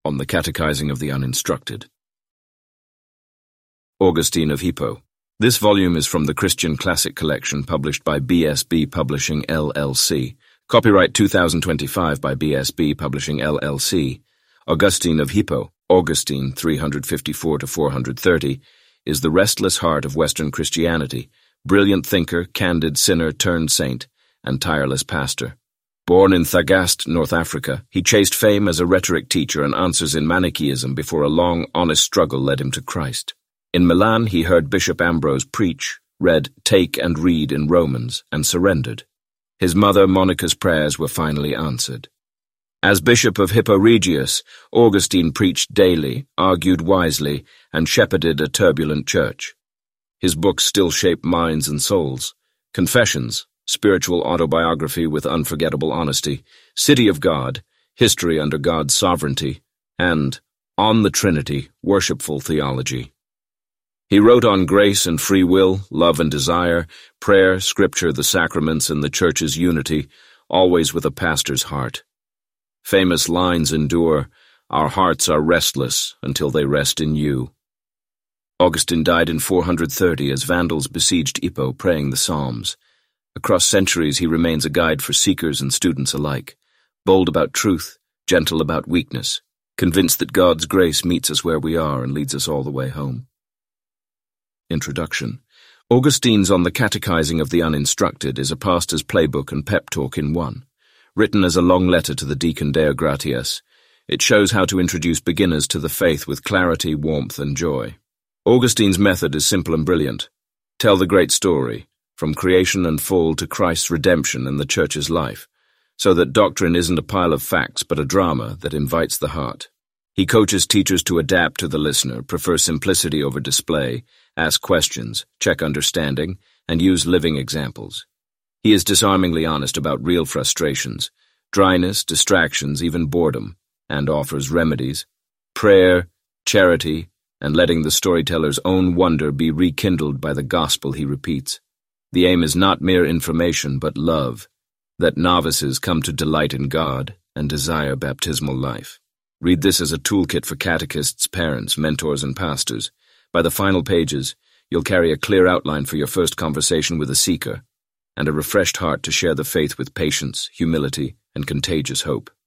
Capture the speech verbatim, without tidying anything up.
On the Catechizing of the Uninstructed. Augustine of Hippo. This volume is from the Christian Classic Collection published by B S B Publishing L L C. Copyright two thousand twenty-five by B S B Publishing L L C. Augustine of Hippo, Augustine three fifty-four to four thirty, is the restless heart of Western Christianity, brilliant thinker, candid sinner turned saint, and tireless pastor. Born in Thagast, North Africa, he chased fame as a rhetoric teacher and answers in Manichaeism before a long, honest struggle led him to Christ. In Milan, he heard Bishop Ambrose preach, read Take and Read in Romans, and surrendered. His mother Monica's prayers were finally answered. As Bishop of Hippo Regius, Augustine preached daily, argued wisely, and shepherded a turbulent church. His books still shape minds and souls. Confessions, Spiritual Autobiography with Unforgettable Honesty, City of God, History Under God's Sovereignty, and On the Trinity, Worshipful Theology. He wrote on grace and free will, love and desire, prayer, scripture, the sacraments, and the church's unity, always with a pastor's heart. Famous lines endure, "Our hearts are restless until they rest in you." Augustine died in four thirty as Vandals besieged Hippo praying the Psalms. Across centuries he remains a guide for seekers and students alike, bold about truth, gentle about weakness, convinced that God's grace meets us where we are and leads us all the way home. Introduction. Augustine's On the Catechizing of the Uninstructed is a pastor's playbook and pep talk in one. Written as a long letter to the deacon Deo Gratias, it shows how to introduce beginners to the faith with clarity, warmth, and joy. Augustine's method is simple and brilliant. Tell the great story, from creation and fall to Christ's redemption and the Church's life, so that doctrine isn't a pile of facts but a drama that invites the heart. He coaches teachers to adapt to the listener, prefer simplicity over display, ask questions, check understanding, and use living examples. He is disarmingly honest about real frustrations, dryness, distractions, even boredom, and offers remedies, prayer, charity, and letting the storyteller's own wonder be rekindled by the gospel he repeats. The aim is not mere information, but love, that novices come to delight in God and desire baptismal life. Read this as a toolkit for catechists, parents, mentors, and pastors. By the final pages, you'll carry a clear outline for your first conversation with a seeker, and a refreshed heart to share the faith with patience, humility, and contagious hope.